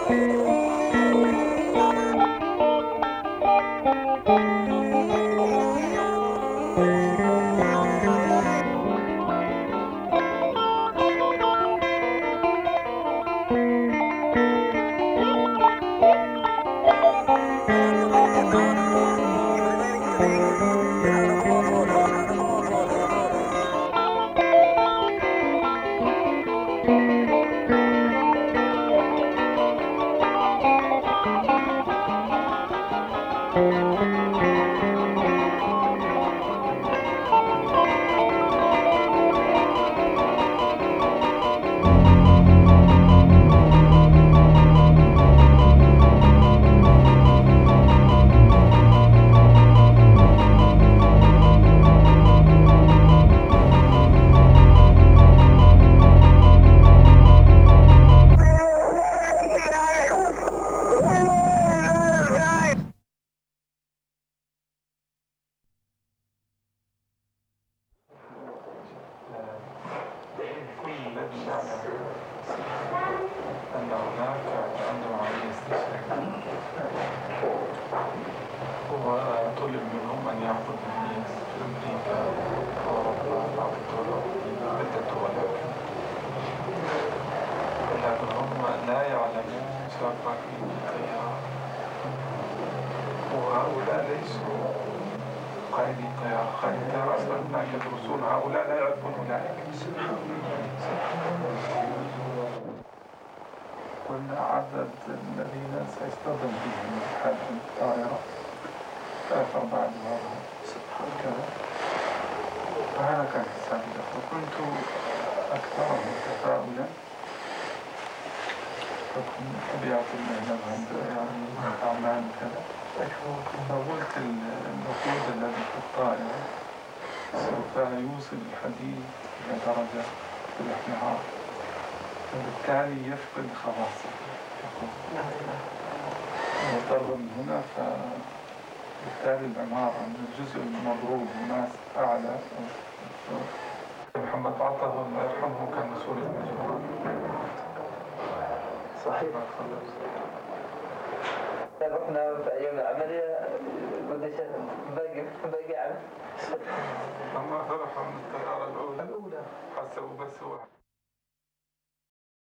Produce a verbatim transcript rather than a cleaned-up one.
عدد الذين سيصطدم بهم حادث الطائرة ثلاث أربع دول هكذا. فهذا كان حسابي، وكنت أكثرهم تفاؤلا حكم طبيعة المهنة يعني أعمال كذا. فقلت الوقود الذي في الطائرة سوف يوصل الحديد إلى درجة الاحمرار، وبالتالي يفقد خواصه وضرب من هنا، فبالتالي العمارة من الجزء المضروب هناك أعلى. محمد عطا الله يرحمه كان مسؤول المجموعة. صحيح. رحنا في أيام العملية قديش باقي باقي عمل. الله يرحم الطيارة